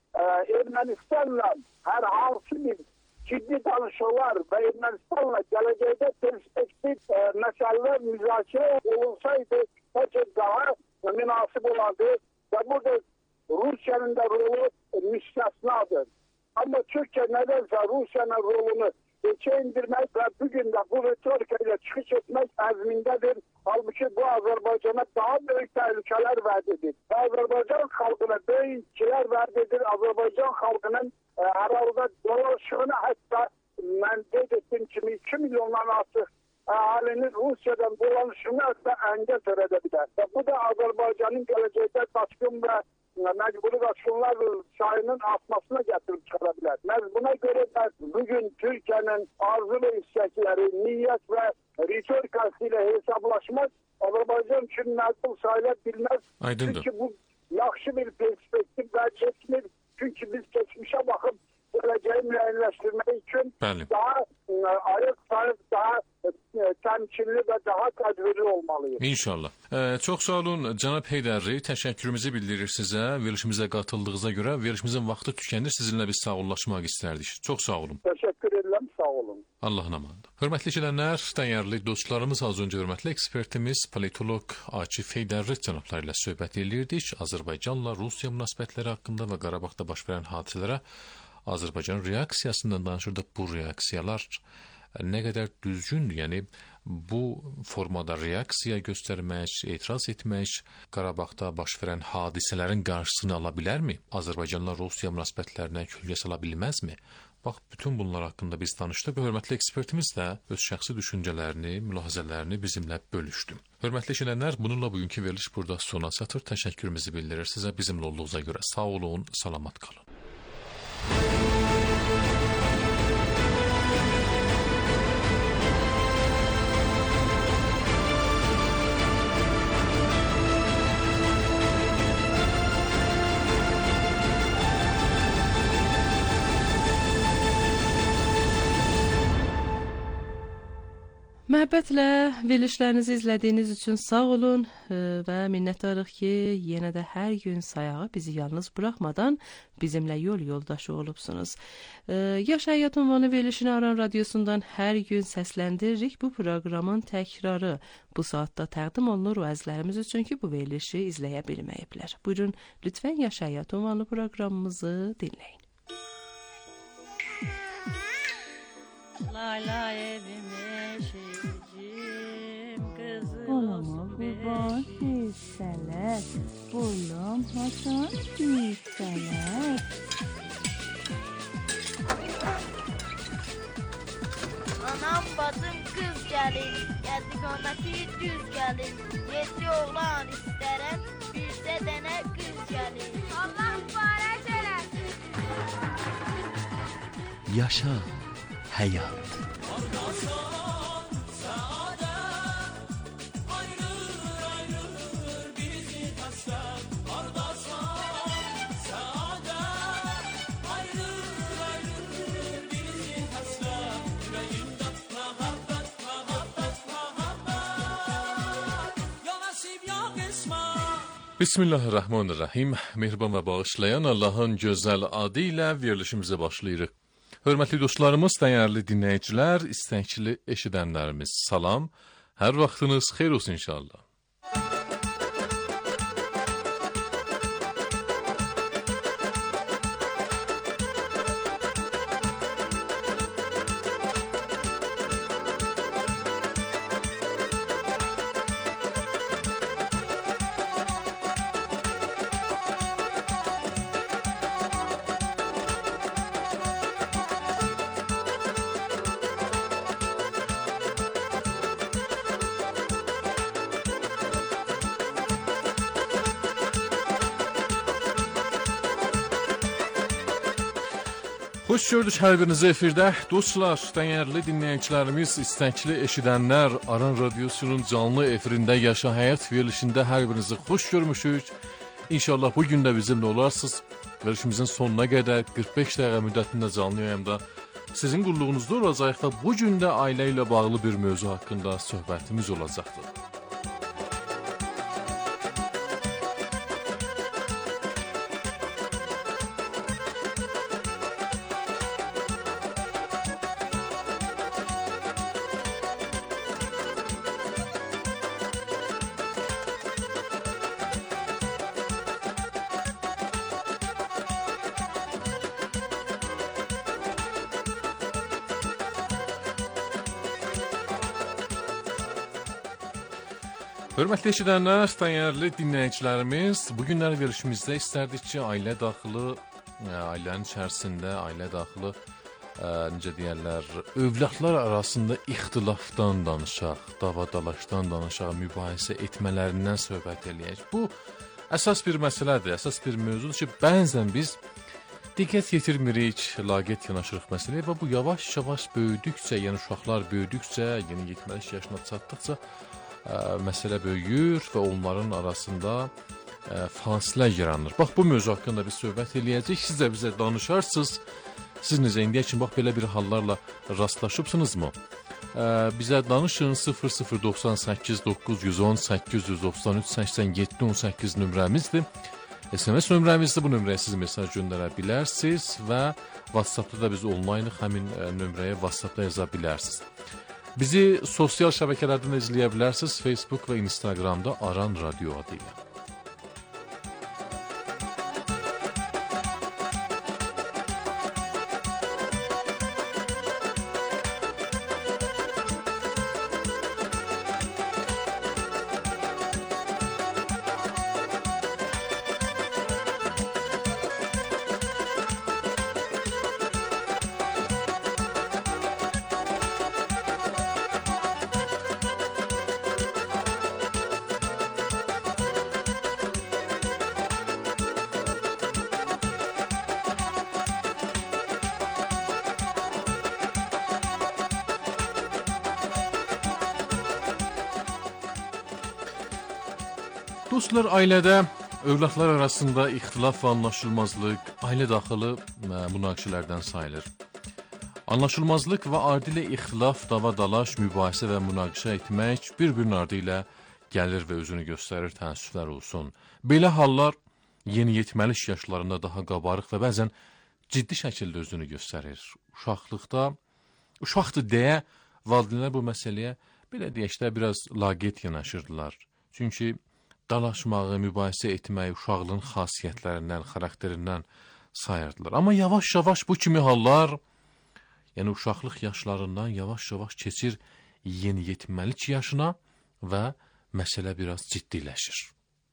Ermenistan'la herhangi bir ciddi danışıklar ve Ermenistan'la gelecekte perspektif meseleler müzakere olunsaydı bence daha münasip olardı. Ve burada Rusya'nın da rolü müstesnadır. Ama Türkiye nedense Rusya'nın rolünü geçe indirmek ve bugün de bu retorikayla çıkış etmek azmindedir. Halbuki bu Azerbaycan'a daha büyük tehlikeler verdidir. Azerbaycan halkına büyük ilkeler verdidir. Azerbaycan halkının herhalde dolaşığını hatta ben dedim kimi 2 milyondan artık halinin Rusya'dan dolaşığını hatta engel töredebilir. Ve bu da Azerbaycan'ın gelecekte kaçkın ve mecburi kaçkınlar sayının artmasına getirip çıkarabilir. Buna göre de bugün Türkiye'nin arzu ve istekleri, niyet ve retorikasıyla hesaplaşmak Azerbaycan için mecbur sayılabilmez. Aydındır. Çünkü bu yaxşı bir perspektif verecektir. Çünkü biz geçmişe bakıp geleceği müəyyənləşdirmək için daha ayıq sayıq, daha təmkinli və daha tədbirli olmalıyıq. İnşallah. Çox sağ olun cənab Heydərli, təşəkkürümüzü bildirir sizə, verilişimizə qatıldığınıza görə. Verilişimizin vaxtı tükənir, sizinlə biz sağollaşmaq istərdik. Çox sağ olun. Təşəkkür edirəm, sağ olun. Allahın amanıdır. Hörmətli izləyənlər, dəyərli dostlarımız, az öncə hörmətli ekspertimiz, politolog Akif Heydərli cənabları ilə söhbət edirdik. Azərbaycanla Rusiya münasibətləri haqqında və Qarabağda baş verən hadisələrə Azərbaycan reaksiyasından danışırdıq. Bu reaksiyalar nə qədər düzgündür, yəni bu formada reaksiya göstərmək, etiraz etmək Qarabağda baş verən hadisələrin qarşısını ala bilərmi? Azərbaycanla Rusiya münasibətlərinə kölgə sala bilməzmi? Bax, bütün bunlar haqqında biz danışdıq və hörmətli ekspertimiz də öz şəxsi düşüncələrini, mülahizələrini bizimlə bölüşdü. Hörmətli izləyənlər, bununla bugünkü veriliş burada sona çatır. Təşəkkürümüzü bildirir sizə bizimlə olduğunuza görə. Sağ olun, salamat qalın. Məhəbbətlə verilişlərinizi izlədiyiniz üçün sağ olun və minnətdarıq ki, yenə də hər gün sayağı bizi yalnız buraxmadan bizimlə yol yoldaşı olubsunuz. Yaş Həyat ünvanı verilişini Aran Radiosundan hər gün səsləndiririk. Bu proqramın təkrarı bu saatda təqdim olunur o əzlərimiz üçün ki, bu verilişi izləyə bilməyiblər. Buyurun, lütfən Yaş Həyat ünvanı proqramımızı dinləyin. Layla evime şehircim kızı Olama kurban hisseler Oğlum Hasan hisseler Anam bacım kız gelin Geldik ondaki düz gelin Yedi oğlan isterim Bir de dene kız gelin Allah mübarek eylesin Yaşa Həyat. Bismillahirrahmanirrahim. Mehriban və bağışlayan Allahın gözəl adı ilə verilişimizə başlayırıq. Hörmətli dostlarımız, dəyərli dinləyicilər, istəkli eşidənlərimiz, salam. Hər vaxtınız xeyir olsun inşallah. Xoş gördük hər birinizi efirdə. Dostlar, dəyərli dinləyicilərimiz, istəkli eşidənlər, Aran Radiosunun canlı efirində Yaşa Həyat verilişində hər birinizi xoş görmüşük. İnşallah bugün də bizimlə olarsınız. Verilişimizin sonuna qədər 45 dəqiqə müddətində canlı yayımda sizin qulluğunuzda olacaq və bugün də ailə ilə bağlı bir mövzu haqqında söhbətimiz olacaqdır. Hörmətli eşidənlər, dəyərli dinləyicilərimiz, bugünlər verilişimizdə istərdik ki, ailə daxili, ailənin içərisində, ailə daxili, necə deyərlər, övladlar arasında ixtilafdan danışaq, davadalaşdan danışaq, mübahisə etmələrindən söhbət eləyək. Bu, əsas bir məsələdir, əsas bir mövzudur ki, bəzən biz diqqət yetirmirik, laqeyd yanaşırıq məsələyə və bu yavaş-yavaş böyüdükcə, yəni uşaqlar böyüdükcə, yəni 70 yaşına çatdıqca, məsələ böyüyür və onların arasında fasilə yaranır. Bax, bu mövzu haqqında biz söhbət eləyəcək, siz də bizə danışarsınız. Siz necə indiyə kimi bax, belə bir hallarla rastlaşıbsınızmı? Bizə danışın 0098 910 893 87 18 nömrəmizdir. SMS nömrəmizdir, bu nömrəyə siz mesaj göndərə bilərsiniz və WhatsAppda da biz onlayn həmin nömrəyə WhatsAppda yaza bilərsiniz. Bizi sosial şəbəkələrdən izləyə bilərsiniz, Facebook və Instagramda Aran Radio adı ilə. Dostlar, ailədə övladlar arasında ixtilaf və anlaşılmazlıq ailə daxili münaqişələrdən sayılır. Anlaşılmazlıq və ardı ilə ixtilaf, dava-dalaş, mübahisə və münaqişə etmək bir-birinin ardı ilə gəlir və özünü göstərir, təəssüflər olsun. Belə hallar yeniyetməlik yaşlarında daha qabarıq və bəzən ciddi şəkildə özünü göstərir. Uşaqdır deyə valideynlər bu məsələyə belə deyək də biraz laqeyd yanaşırdılar. Çünki dalaşmağı, mübahisə etməyi uşaqlığın xasiyyətlərindən, xarakterindən sayırdılar. Amma yavaş-yavaş bu kimi hallar, yəni uşaqlıq yaşlarından yavaş-yavaş keçir yeniyetməlik yaşına və məsələ biraz ciddiləşir.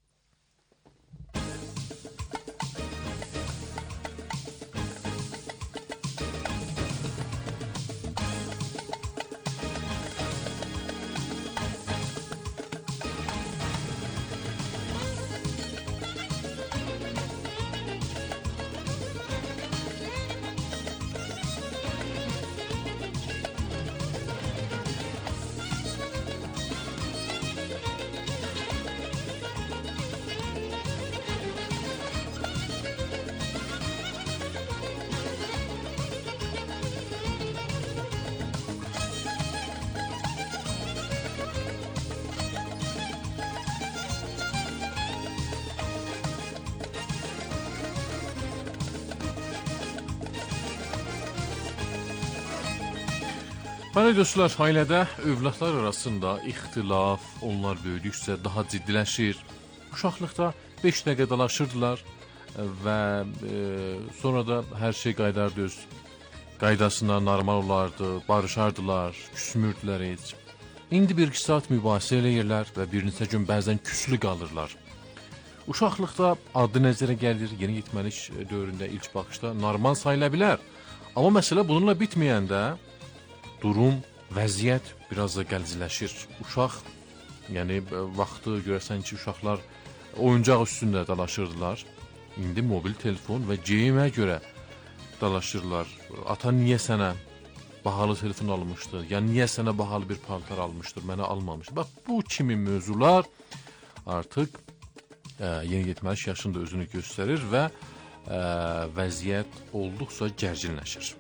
Bəli dostlar, ailədə övladlar arasında ixtilaf, onlar böyüdükcə daha ciddiləşir. Uşaqlıqda 5 dəqiqə dalaşırdılar və sonra da hər şey qaydardı öz qaydasına, normal olardı, barışardılar, küsmürdülər heç. İndi 1-2 saat mübahisə eləyirlər və bir neçə gün bəzən küslü qalırlar. Uşaqlıqda adı nəzərə gəlir, yeniyetməlik dövründə ilk baxışda normal sayıla bilər. Amma məsələ bununla bitməyəndə durum, vəziyyət biraz da gəliciləşir. Uşaq, yəni vaxtı görəsən ki, uşaqlar oyuncaq üstündə dalaşırdılar. İndi mobil telefon və geyimə görə dalaşırlar. Ata niyə sənə bahalı telefon almışdı? Ya niyə sənə bahalı bir paltar almışdır, mənə almamışdır? Bax, bu kimi mövzular artıq yeniyetməlik yaşında özünü göstərir və vəziyyət olduqca gərginləşir.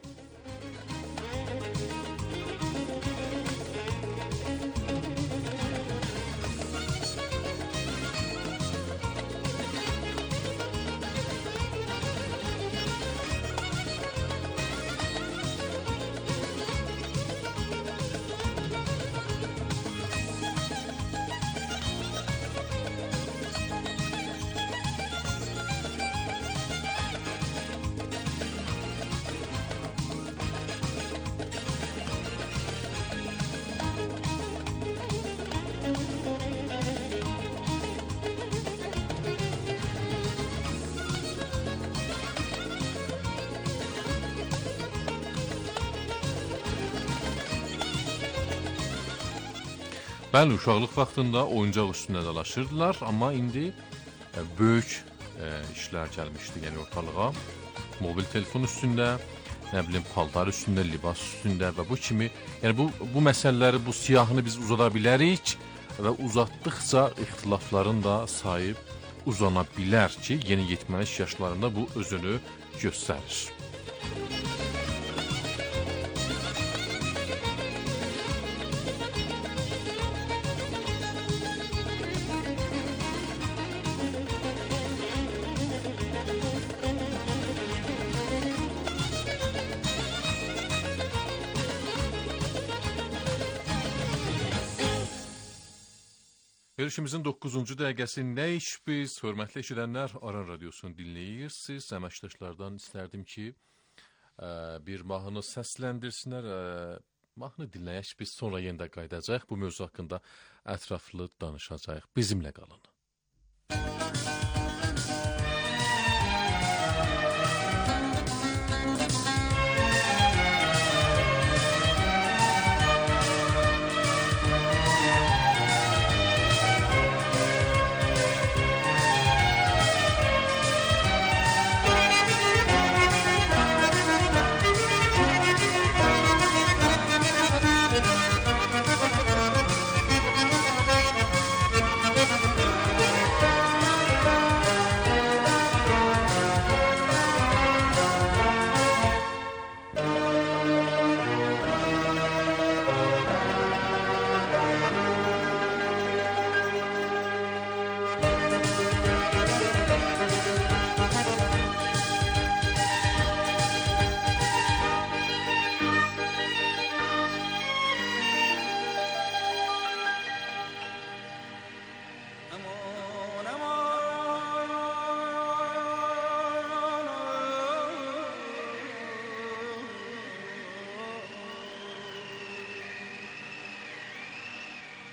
Bəli, uşaqlıq vaxtında oyuncaq üstündə dalaşırdılar, amma indi böyük işlər gəlmişdi, yəni ortalığa. Mobil telefon üstündə, nə bilim, paltar üstündə, libas üstündə və bu kimi, yəni bu məsələləri, bu siyahını biz uzada bilərik və uzatdıqca ixtilafların da sayı uzana bilər ki, yeniyetməlik yaşlarında bu özünü göstərir. Verilişimizin 9-cu dəqiqəsində biz, hörmətli eşidənlər, Aran Radiosunu dinləyirsiniz. Əməkdaşlardan istərdim ki, bir mahnı səsləndirsinlər. Mahnı dinləyək, biz sonra yenə də qaydacaq. Bu mövzu haqqında ətraflı danışacaq. Bizimlə qalın.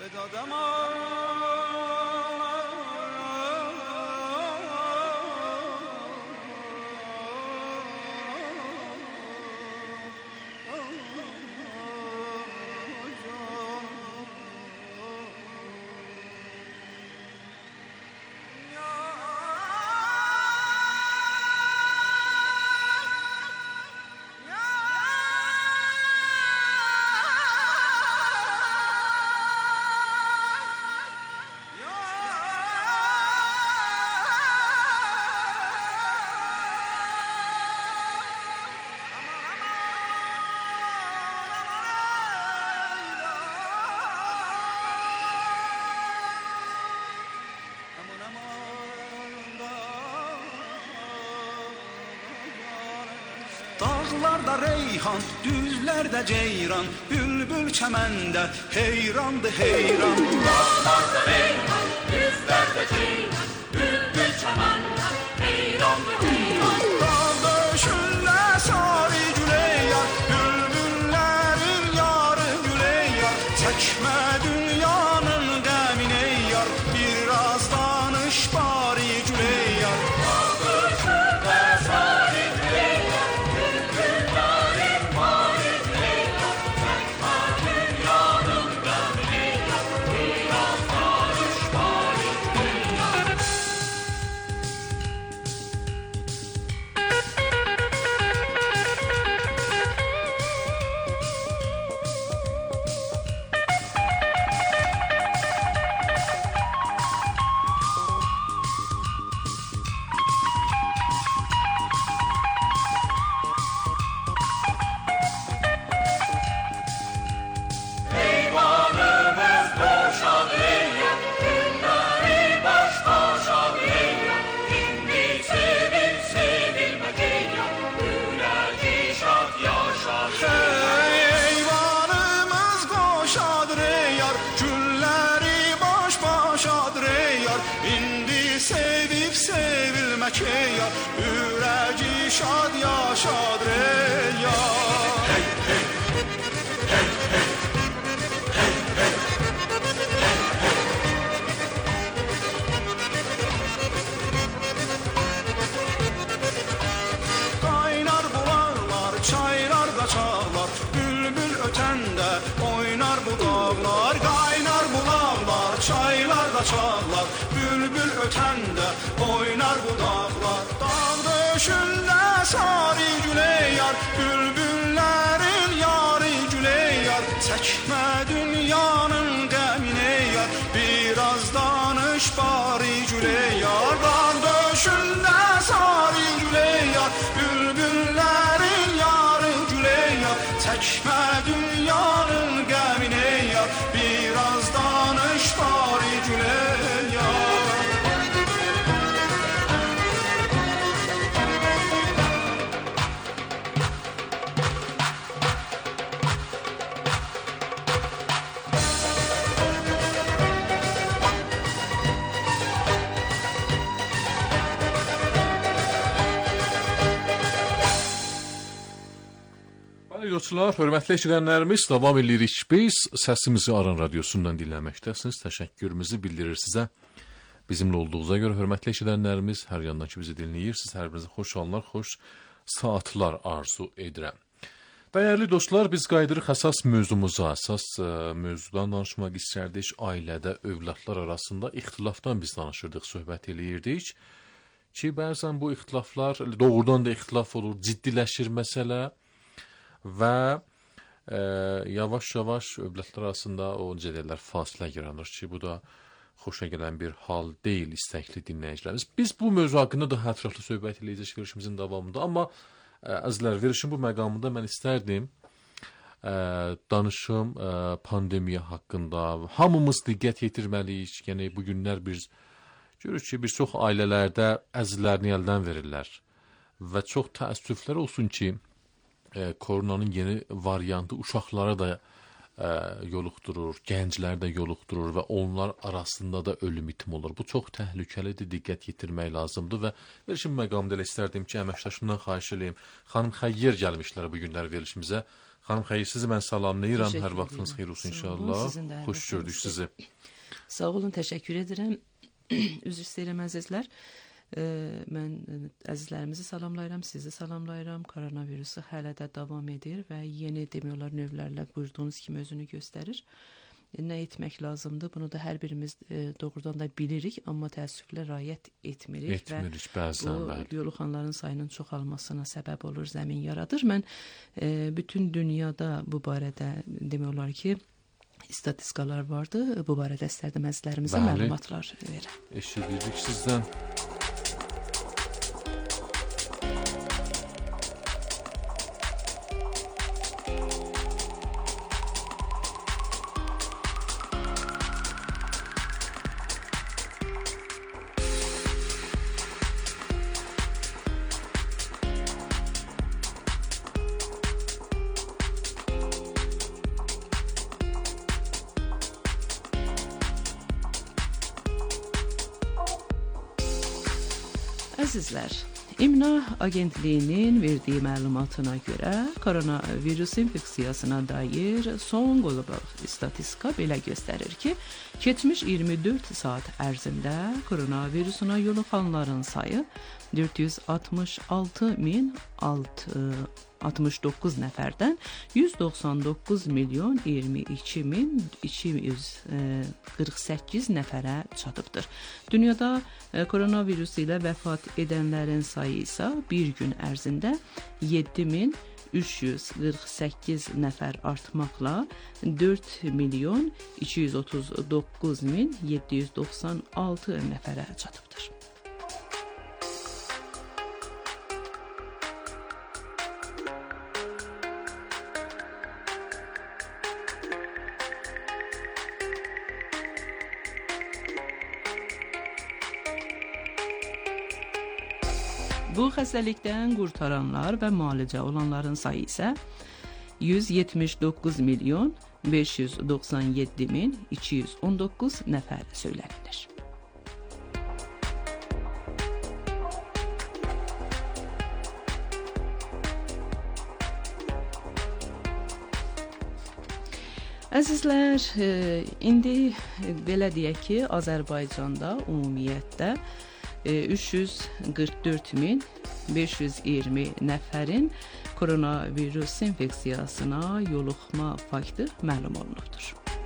Dağlarda reyhan, düzlerde ceyran, bülbül çəməndə heyrandı heyran. Dağlarda reyhan, düzlerde ceyran, bülbül çəməndə heyrandı heyran. Dağ döşündə sarı güleyar, bülbüllərin yarı güleyar. Çəkmə dünyanın qəmini yar, biraz danış bari güleyar. Dağ döşündə sarı güleyar, yar, ürəci şad yaşad yar. Hey, hey, hey, hey, hey, hey. Qaynar bularlar, çaylar qaçarlar, bülbül ötəndə oynar bu dağlar. Qaynar bularlar, çaylar qaçarlar, bülbül ötəndə oynar bu dağlar. Dağ döşündə sarı güleyar, bülbüllərin yarı güleyar. Çəkmə dünyanın qəmini yar, biraz danış bari güleyar. Dağ döşündə sarı güleyar, bülbüllərin yarı güleyar. Çəkmə dünyanın qəmini yar, biraz danış bari güleyar. Dostlar, hörmətli eşidənlərimiz, davam edirik biz. Səsimizi Aran Radiosundan dinləməkdəsiniz. Təşəkkürümüzü bildirir sizə. Bizimlə olduğunuza görə hörmətli eşidənlərimiz, hər yandan ki bizi dinləyirsiniz, hər birinizə xoş anlar, xoş saatlar arzu edirəm. Dəyərli dostlar, biz qayıdırıq əsas mövzumuza. Əsas mövzudan danışmaq istərdik. Ailədə övladlar arasında ixtilafdan biz danışırdıq, söhbət eləyirdik. Ki, bəzən bu ixtilaflar doğrudan da ixtilaf olur, ciddiləşir məsələ. Və yavaş-yavaş övladlar arasında o necə deyirlər, fasilə yaranır ki, bu da xoşa gələn bir hal deyil, istəkli dinləyicilərimiz. Biz bu mövzu haqqında daha ətraflı söhbət edəcəyik verişimizin davamında, amma əzizlər, verişin bu məqamında mən istərdim danışım pandemiya haqqında. Hamımız diqqət yetirməliyik. Yəni, bu günlər biz görürük ki, bir çox ailələrdə əzizlərini əldən verirlər və çox təəssüflər olsun ki, koronanın yeni variantı uşaqlara da yoluxdurur, gəncləri də yoluxdurur və onlar arasında da ölüm itim olur. Bu çox təhlükəlidir, diqqət yetirmək lazımdır və verişim məqamında elə istərdim ki, əməkdaşımdan xahiş edeyim. Xanım Xəyyər gəlmişlər bu günlər verişimizə. Xanım xeyir, sizi mən salamlayıram. Teşekkür Hər vaxtınız ederim. xeyir olsun Sağ olun, inşallah. sizin də hər Xoş gördük vaxtınız sizi. Sağ olun, təşəkkür edirəm. Üzr istəyirəm əzizlər. Mən əzizlərimizi salamlayıram, sizi salamlayıram. Koronavirusu hələ də davam edir və yeni demək olar növlərlə buyurduğunuz kimi özünü göstərir. Nə etmək lazımdır? Bunu da hər birimiz doğrudan da bilirik, amma təəssüflə riayət etmirik. Etmirik bəzən. Bu yoluxanların sayının çoxalmasına səbəb olur, zəmin yaradır. Mən bütün dünyada bu barədə demək olar ki, istatistikalar vardı. Bu barədə istərdim əzizlərimizə məlumatlar verəm. Eşidirdik sizdən. Əzizlər, İMNA Agentliyinin verdiyi məlumatına görə koronavirus infeksiyasına dair son qlobal istatistika belə göstərir ki, keçmiş 24 saat ərzində koronavirusuna yoluxanların sayı 466.069 nəfərdən 199.022.248 nəfərə çatıbdır. Dünyada koronavirus ilə vəfat edənlərin sayı isə bir gün ərzində 7.348 nəfər artmaqla 4.239.796 nəfərə çatıbdır. Bu xəstəlikdən qurtaranlar və müalicə olanların sayı isə 179.597.219 nəfər söylənilir. Əzizlər, indi belə deyək ki, Azərbaycanda ümumiyyətlə 344.520 nəfərin koronavirus infeksiyasına yoluxma faktı məlum olunubdur.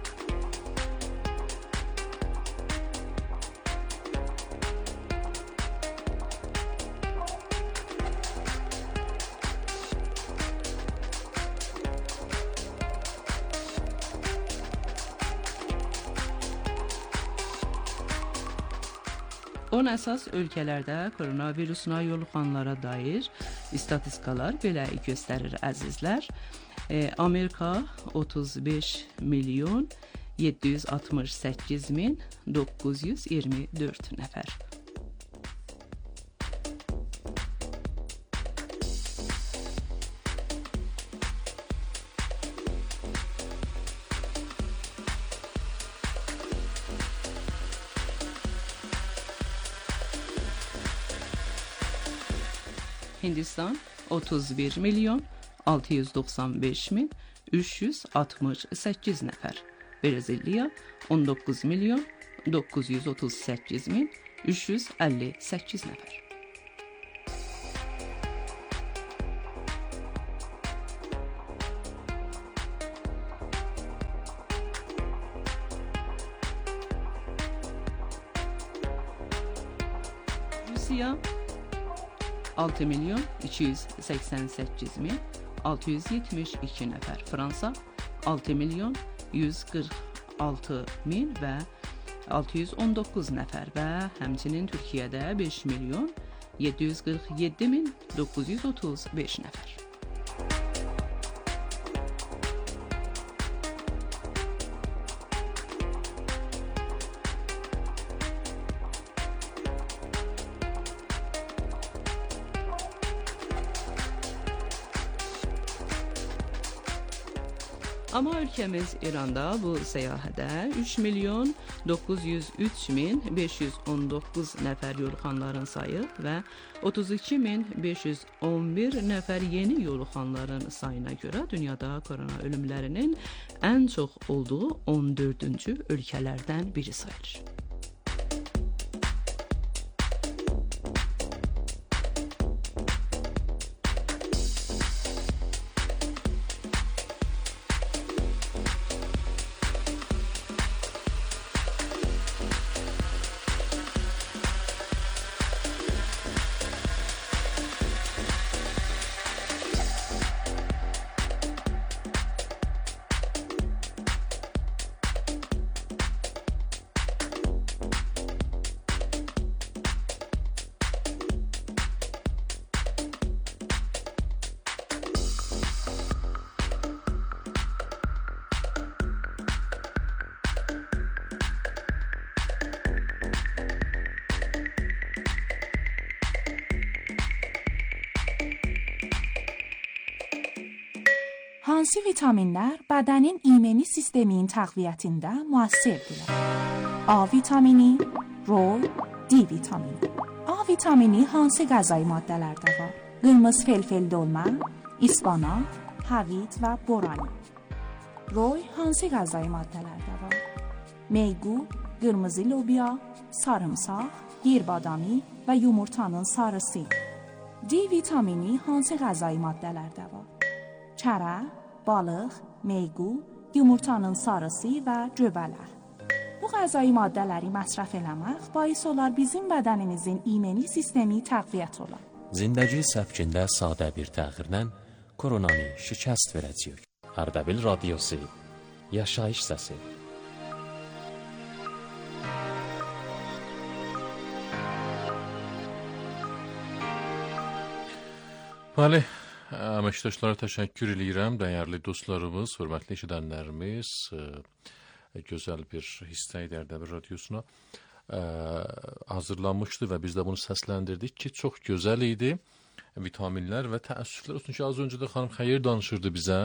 On əsas ölkələrdə koronavirusuna yoluxanlara dair istatistikalar belə göstərir əzizlər. Amerika 35.768.924 nəfər. Hindistan 31.695.368 nəfər. Brezilya 19.938.358 nəfər. Rusiya 6.288.672 nəfər. Fransa 6.146.000 və 619 nəfər və həmçinin Türkiyədə 5.747.935 nəfər. Amma ölkəmiz İranda bu səyahədə 3.4 903.519 nəfər yoluxanların sayı və 32.511 nəfər yeni yoluxanların sayına görə dünyada korona ölümlərinin ən çox olduğu 14-cü ölkələrdən biri sayılır. Hansı vitaminlər bədənin imuni sisteminin təqviyyətində müəssirdirlər? A vitamini, roy, D vitamini. A vitamini hansı qəzai maddələrdə var? Qırmızı felfel dolma, ispanaq, havit və borani. Roy hansı qəzai maddələrdə var? Meygu, qırmızı lobya, sarımsaq, yerbadamı və yumurtanın sarısı. D vitamini hansı qəzai maddələrdə var? Çərək, balıq, meygu, yumurtanın sarısı və göbələk. Bu qəzai maddələri məsrəf eləmək bais olar bizim bədənimizin imuni sistemi təqviyyət olar. Zindəgi səfkində sadə bir təxirlə koronanı şikəst verəcəyik. Ardabil radiosu, yaşayış səsi. Bəli, əməkdaşlara təşəkkür edirəm, dəyərli dostlarımız, hörmətli eşidənlərimiz, gözəl bir hissə idi Ardabil radiosuna hazırlanmışdı və biz də bunu səsləndirdik ki, çox gözəl idi vitaminlər və təəssüflər olsun ki, az öncə də xanım Xeyir danışırdı bizə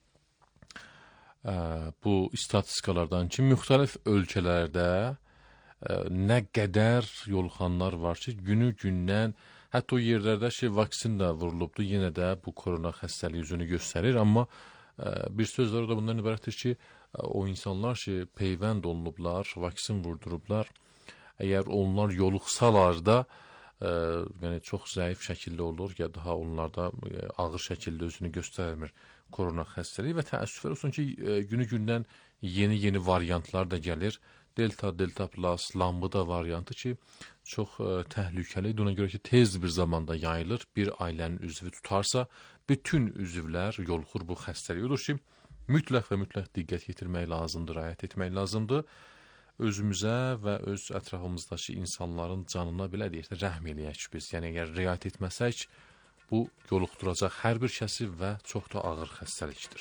bu istatistikalardan ki, müxtəlif ölkələrdə nə qədər yoluxanlar var ki, günü-gündən hətta o yerlərdə vaksin də vurulubdu, yenə də bu korona xəstəliyi üzünü göstərir. Amma bir sözlər o da bundan ibarətdir ki, o insanlar ki, peyvənd olunublar, vaksin vurdurublar. Əgər onlar yoluxsalar da, yəni çox zəif şəkildə olur, ya daha onlarda ağır şəkildə özünü göstərmir korona xəstəliyi və təəssüflər olsun ki, günü-gündən yeni variantlar da gəlir. Delta plus, lambda variantı ki, çox təhlükəlidir. Ona görə ki, tez bir zamanda yayılır. Bir ailənin üzvü tutarsa, bütün üzvlər yoluxur bu xəstəliyə. Odur ki, mütləq və mütləq diqqət yetirmək lazımdır, riayət etmək lazımdır. Özümüzə və öz ətrafımızdakı insanların canına belə deyək, rəhm eləyək biz. Yəni, əgər riayət etməsək, bu yoluxduracaq hər bir kəsi və çox da ağır xəstəlikdir.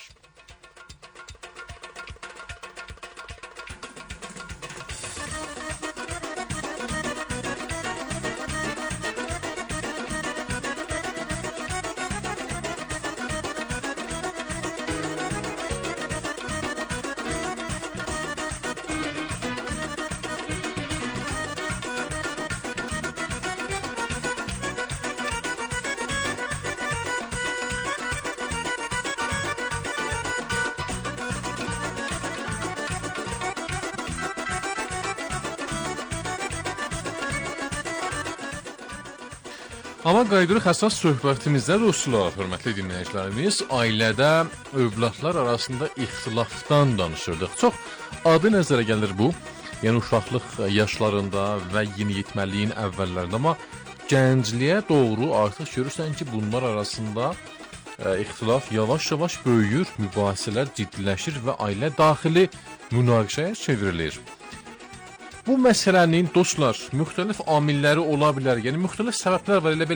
Amma qayıdırıq əsas söhbətimizdə dostlar, hörmətli dinləyicilərimiz, ailədə övladlar arasında ixtilafdan danışırdıq. Çox adi nəzərə gəlir bu, yəni uşaqlıq yaşlarında və yeniyetməliyin əvvəllərində, amma gəncliyə doğru artıq görürsən ki, bunlar arasında ixtilaf yavaş-yavaş böyüyür, mübahisələr ciddiləşir və ailə daxili münaqişəyə çevrilir. Bu məsələnin dostlar müxtəlif amilləri ola bilər, yəni müxtəlif səbəblər var. Elə